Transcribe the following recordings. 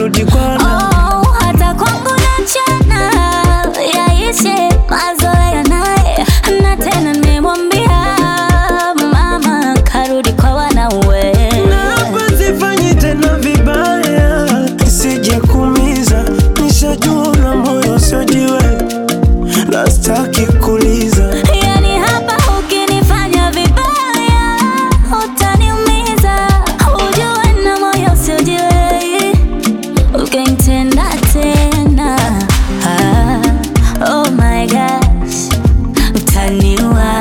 narudi kwana. Oh, hata kwangu nachana yaishe mazoea naye, na tena nimwambia mama karudi kwa wanawe. Na hapa sifanyi tena vibaya, nisije kuumiza, nishajua una moyo sio jiwe, na sitaki kuuliza. Yani hapa ukinifanya vibaya utaniumiza, ujue na moyo sio jiwe, ukinitenda tena oh my gosh utaniua,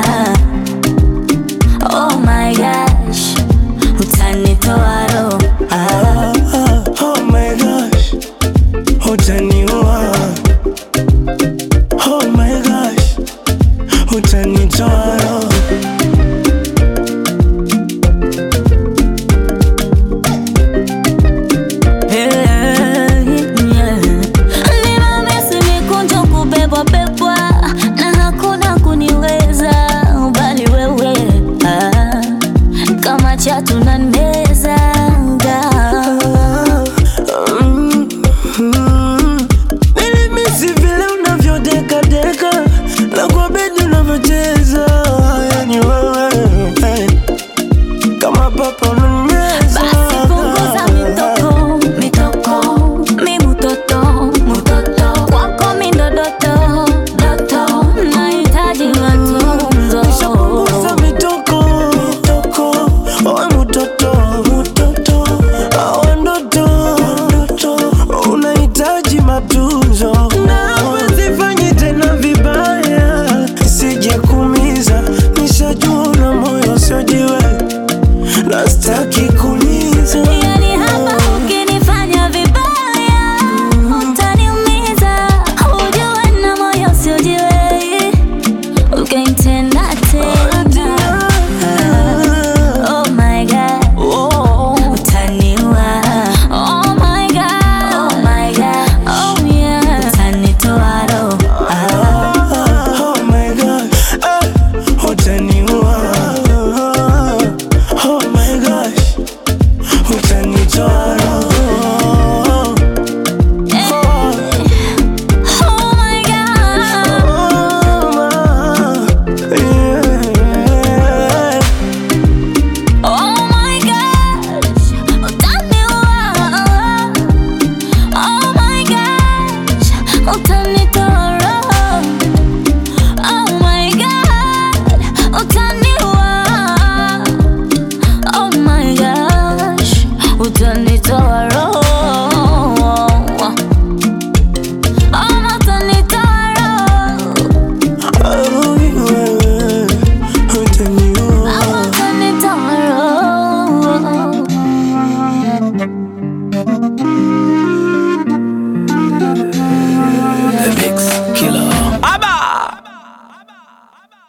oh my gosh utanitoa roho Oh my gosh, utaniua. Oh my gosh, utanitoa roho. Nimemisi mikunjo kubebwa bebwa na hakuna kuniweza, bali wewe kama chatu unanimeza. Nilimisi vile unavyodeka deka na kwa bedi unavyocheza, yani wewe kama papa